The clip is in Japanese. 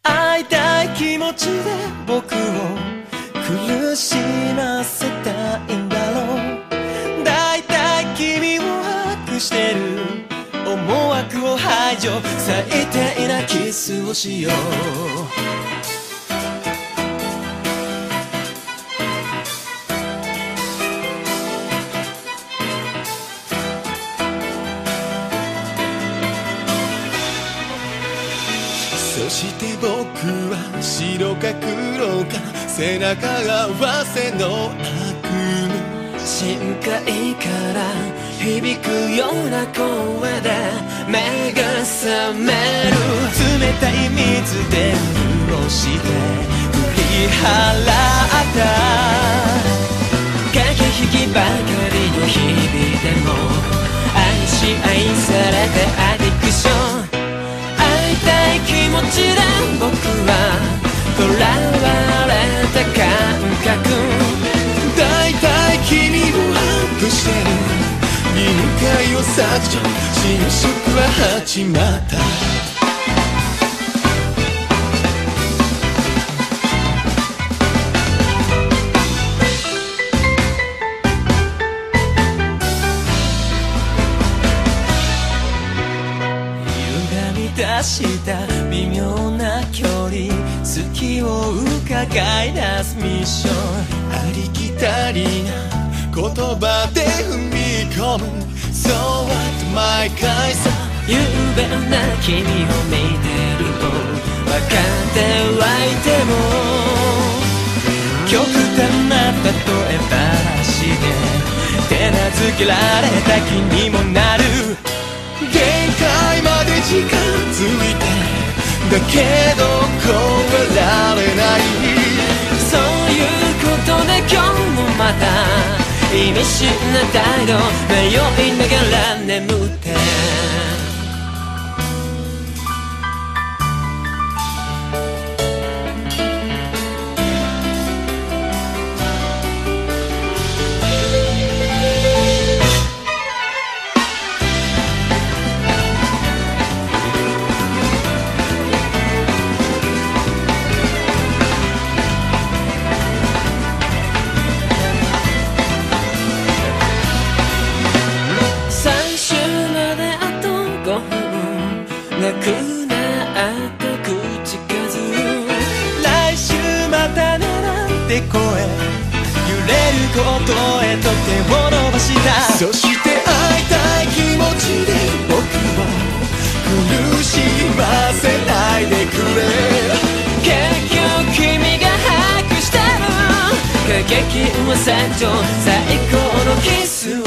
会いたい気持ちで僕を苦しませたいんだろう。だいたい君を把握してる思惑を排除、最低なキスをしよう。そして僕は白か黒か背中合わせの悪夢、深海から響くような声で目が覚める。冷たい水で潤して振り払った駆け引きばかりの日々でも愛し愛されてアディクション、会いたい気持ちで僕は囚われた感覚、だいたい君を把握してる臨界を削除、侵食は始まった。出した微妙な距離、好きを伺い出すミッション、ありきたりな言葉で踏み込む So what 毎回さ、ゆうべな君を見てると分かってはいても極端な例え話で手なずけられた気にもなる。限界まで近づいてだけど超えられない、そういうことで今日もまた意味深な態度迷いながら眠ってなくなった口数、来週またねなんて声揺れることへと手を伸ばした。そして会いたい気持ちで僕を苦しませないでくれ。結局君が把握してる過激は最長最高のキス